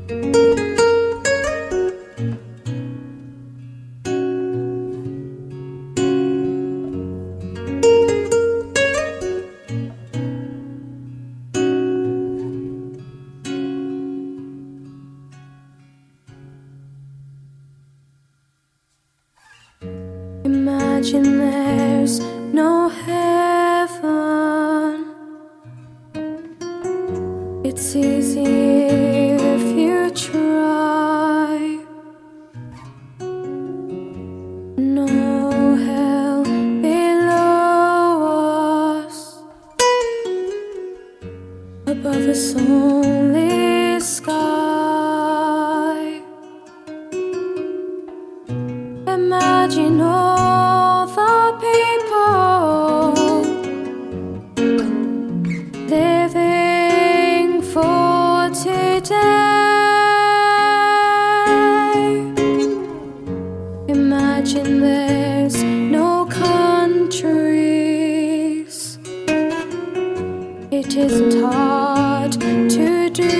Imagine there's no heaven. It's easy if you try. No hell below us, above us only sky. Imagine all the people living for today. Imagine there's no countries. It isn't hard to do.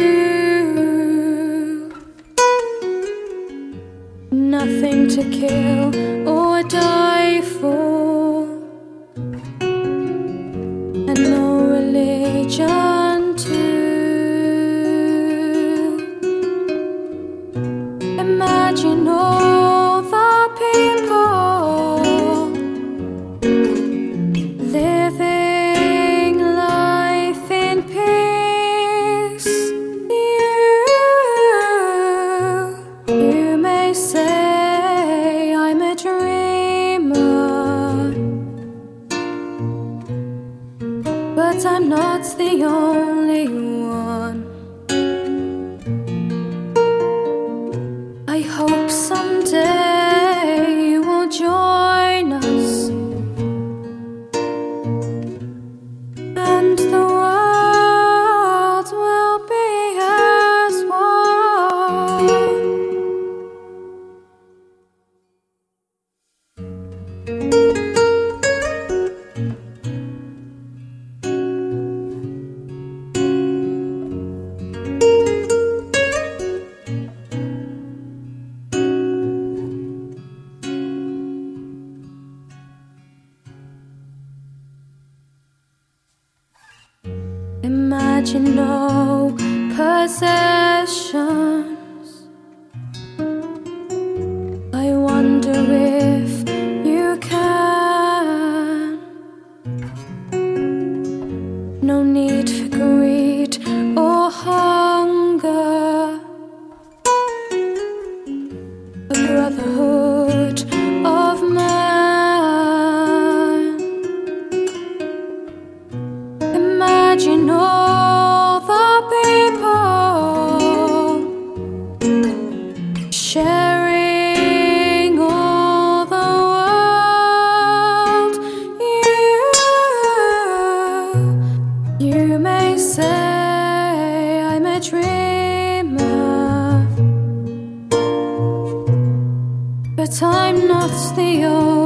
Nothing to kill or die for, and no religion too. Imagine all the people living life in peace. You may say I'm a dreamer, but I'm not the only one. I hope someday you will join us, and the world will be as one. Imagine no possessions. I wonder if you can. No need for greed or hunger. A brotherhood of man. Imagine all the people sharing all the world. You may say I'm a dreamer, but I'm not the only